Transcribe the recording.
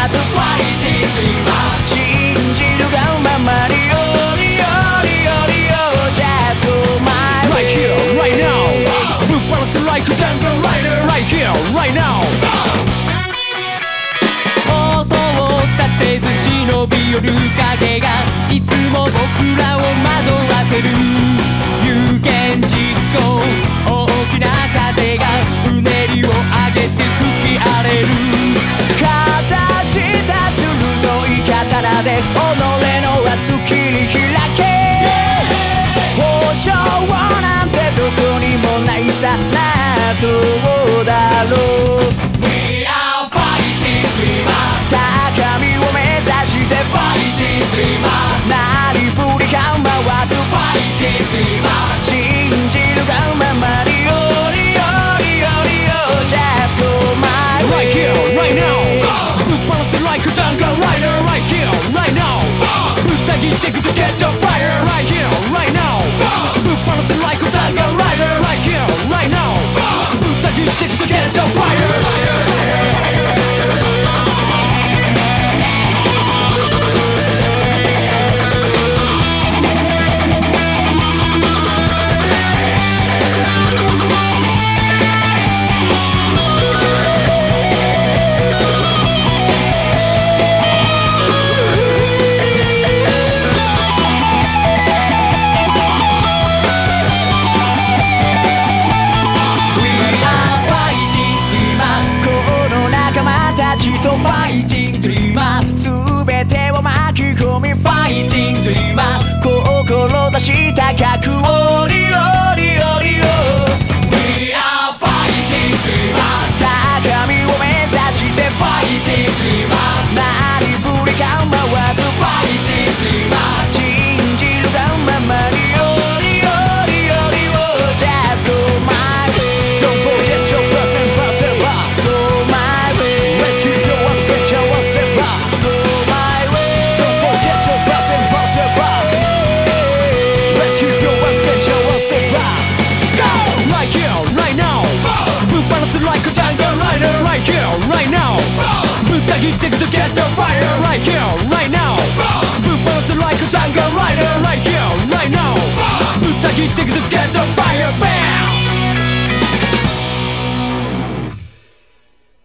ずファイティングと言います。信じるがままにJust go my way Right here, right now. Move balance like a tango rider. Right here, right now. 音を立てず忍び寄る影がいつも僕らを惑わせる。有言実行、大きな風がうねりを上げて吹き荒れる。かざした鋭い刀で己の明日切り開け。保証なんてどこにもないさ。そうだろう。 We are fighting dreamers。 高みを目指して fighting dreamers。 なりふり構わず fighting dreamers。 信じるがままにJust go my way Right here, right now. Move balance like a tango rider. Right here, right now. 歌切ってくと catch on fire. Right here, right now. Move balance like a tango rider. Right here, right now. 歌切ってくと catch on fire. ファイティングドリーマー。全てを巻き込みファイティングドリーマー。志高くオリオリオリオ We are fighting dreamers。 高みを目指してファイティングドリーマー。なりふり構わずファイティングドリーマー。信じるがままにJust go my way Don't forget your plus and plus and plus. Go my way Let's keep your adventure once and plus. Go my way Don't forget your plus and plus and plus. Let's keep your adventure once and plus. Go! Right here, right now. Move balance like a tango rider. Right here, right now. 歌切ってくと catch on fire. Right here, right now. Move balance like a tango rider. Right here, right now. 歌切ってくと catch on fire.